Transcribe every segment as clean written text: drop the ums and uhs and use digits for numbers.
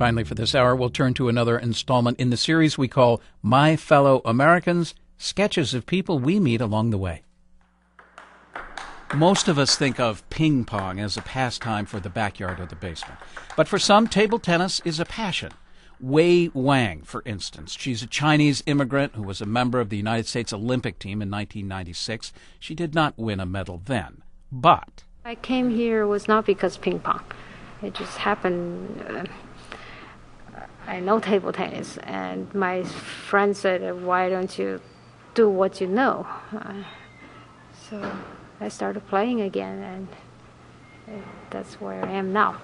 Finally, for this hour, we'll turn to another installment in the series we call My Fellow Americans, sketches of people we meet along the way. Most of us think of ping pong as a pastime for the backyard or the basement. But for some, table tennis is a passion. Wei Wang, for instance. She's a Chinese immigrant who was a member of the United States Olympic team in 1996. She did not win a medal then. But I came here was not because ping pong. It just happened. I know table tennis, and my friend said, why don't you do what you know? So I started playing again, and that's where I am now.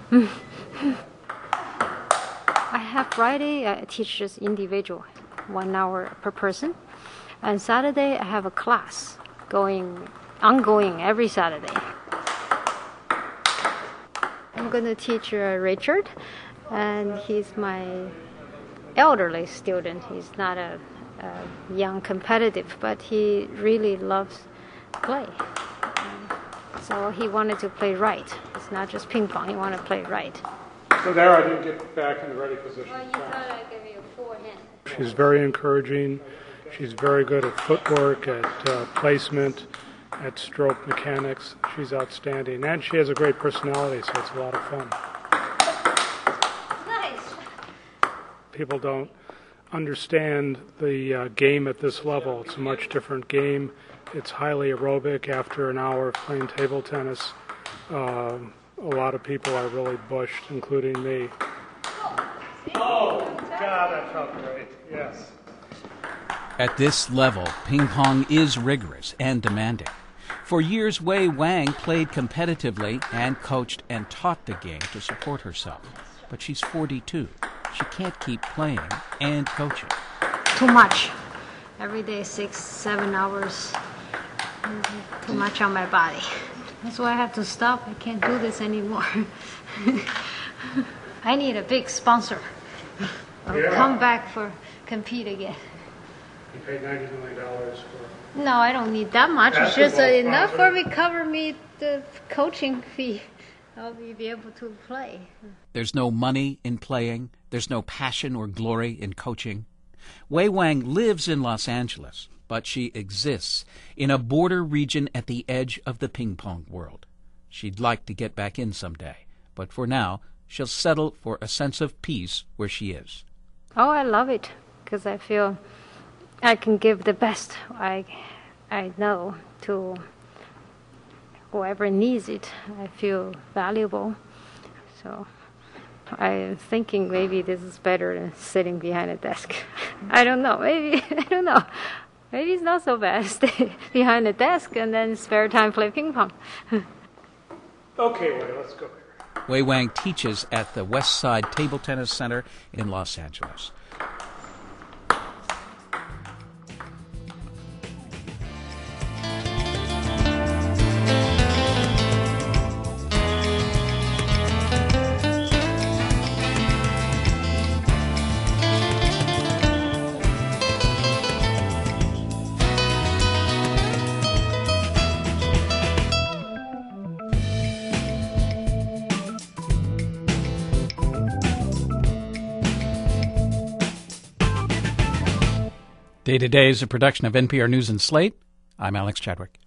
I have Friday, I teach just individual, 1 hour per person. And Saturday, I have a class ongoing every Saturday. I'm going to teach Richard, and he's my elderly student. He's not a young competitive, but he really loves play. So he wanted to play right. It's not just ping pong, he wanted to play right. So there I didn't get back in the ready position. Well, you thought I'd give you a forehand. She's very encouraging. She's very good at footwork, at placement, at stroke mechanics. She's outstanding. And she has a great personality, so it's a lot of fun. Nice. People don't understand the game at this level. It's a much different game. It's highly aerobic. After an hour of playing table tennis, a lot of people are really bushed, including me. Oh, God, that felt great. Yes. at this level, ping pong is rigorous and demanding. For years, Wei Wang played competitively and coached and taught the game to support herself. But she's 42. She can't keep playing and coaching. Too much. Every day, 6-7 hours. Too much on my body. That's why I have to stop. I can't do this anymore. I need a big sponsor. I'll come back for compete again. You paid $90 million for... No, I don't need that much. It's just enough for me cover me the coaching fee. I'll be able to play. There's no money in playing. There's no passion or glory in coaching. Wei Wang lives in Los Angeles, but she exists in a border region at the edge of the ping pong world. She'd like to get back in someday, but for now, she'll settle for a sense of peace where she is. Oh, I love it, because I feel I can give the best I know to whoever needs it. I feel valuable. So I'm thinking maybe this is better than sitting behind a desk. I don't know. Maybe, I don't know. Maybe it's not so bad. Stay behind a desk and then spare time play ping pong. Okay, Wei, let's go there. Wei Wang teaches at the West Side Table Tennis Center in Los Angeles. Day to Day is a production of NPR News and Slate. I'm Alex Chadwick.